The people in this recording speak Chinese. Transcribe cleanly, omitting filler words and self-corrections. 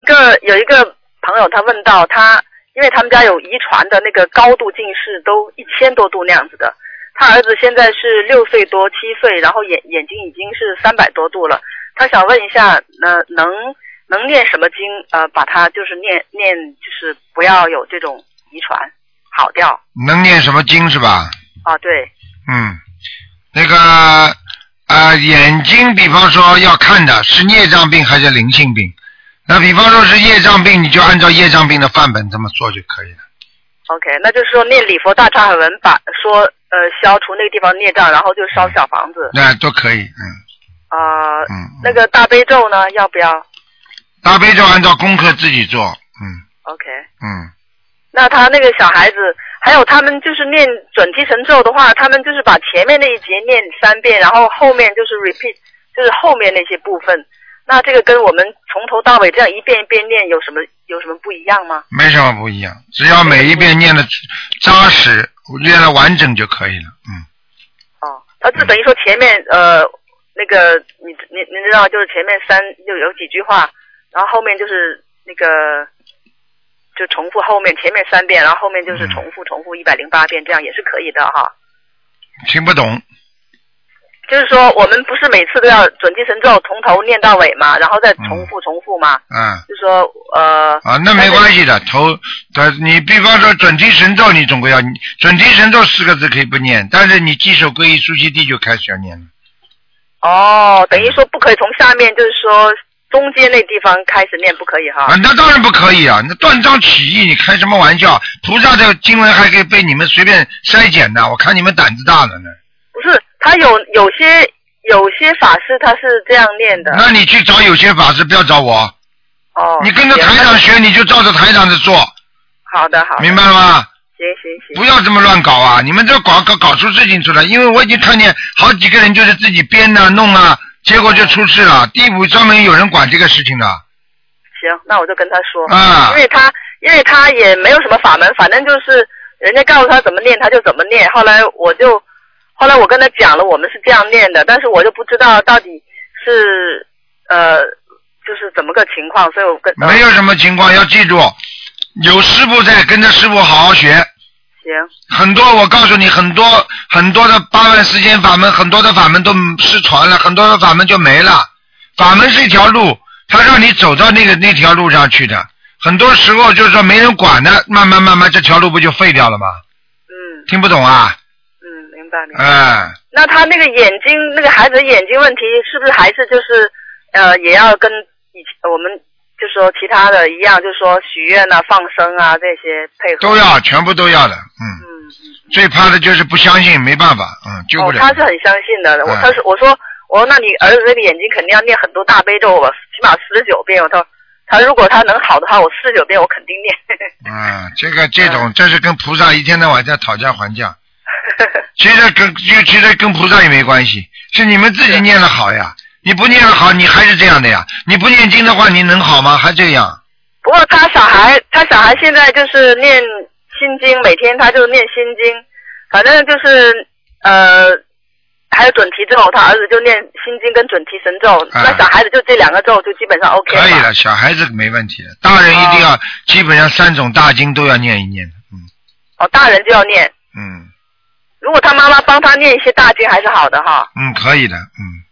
有一个朋友他问到他，因为他们家有遗传的那个高度近视，都1000多度那样子的。他儿子现在是6岁多7岁，然后眼睛已经是300多度了。他想问一下，能念什么经？把他就是念，就是不要有这种遗传，好掉。 能念什么经是吧？ 啊，对。 那个眼睛，比方说要看的是孽障病还是灵性病？那比方说是业障病，你就按照业障病的范本这么做就可以了。 OK， 那就是说念礼佛大忏悔文，消除那个地方孽障，然后就烧小房子。 那都可以， 那个大悲咒呢，要不要？ 大悲咒按照功课自己做 ，OK， 那他那个小孩子，还有他们就是念准提神咒的话，他们就是把前面那一节念3遍，然后后面就是 repeat， 就是后面那些部分。那这个跟我们从头到尾这样一遍一遍念有什么不一样吗？ 没什么不一样，只要每一遍念的扎实，念的完整就可以了。 他就等于说前面那个你知道，就是前面有几句话，然后后面就是那个就重复后面前面3遍，然后后面就是重复108遍，这样也是可以的哈。 听不懂。 就是说我们不是每次都要准提神咒从头念到尾嘛，然后再重复嘛。就是说那没关系的，你比方说准提神咒，你总归要准提神咒4个字可以不念，但是你稽首皈依苏悉地就开始要念了。 等于说不可以从下面就是说中间那地方开始念，不可以哈。那当然不可以啊，那断章取义，你开什么玩笑？菩萨的经文还可以被你们随便筛减的，我看你们胆子大了呢。 不是，他有些法师他是这样念的。 那你去找有些法师，不要找我。你跟着台长学，你就照着台长的做。 好的。 明白了吗？ 行。 不要这么乱搞啊！你们这搞出事情出来，因为我已经看见好几个人就是自己编啊弄啊，结果就出事了。地府专门有人管这个事情的。 行，那我就跟他说。因为他也没有什么法门，反正就是人家告诉他怎么念他就怎么念。后来我跟他讲了，我们是这样念的，但是我就不知道到底是就是怎么个情况，所以我没有什么情况，要记住，有师父在，跟着师父好好学。 行。 很多我告诉你，很多的8万4千法门，很多的法门都失传了，很多的法门就没了。法门是一条路，它让你走到那条路上去的。很多时候就是说没人管的，慢慢这条路不就废掉了吗？听不懂啊？ 明白。那他那个眼睛，那个孩子的眼睛问题，是不是还是就是也要跟我们就说其他的一样，就是说许愿啊、放生啊这些配合都要，全部都要的。最怕的就是不相信，没办法，救不了。 他是很相信的。我说那你儿子这个眼睛肯定要念很多大悲咒，起码49遍。他如果他能好的话，我49遍我肯定念。 这是跟菩萨一天到晚在讨价还价。其实跟菩萨也没关系，是你们自己念得好呀。你不念得好，你还是这样的呀。你不念经的话，你能好吗？还这样。 不过他小孩现在就是念心经，每天他就念心经，反正就是还有准提咒，他儿子就念心经跟准提神咒。那小孩子就这2个咒就基本上 OK 了。 可以了，小孩子没问题的，大人一定要基本上3种大经都要念一念的。 大人就要念。如果他妈妈帮他念一些大经还是好的哈。 可以的。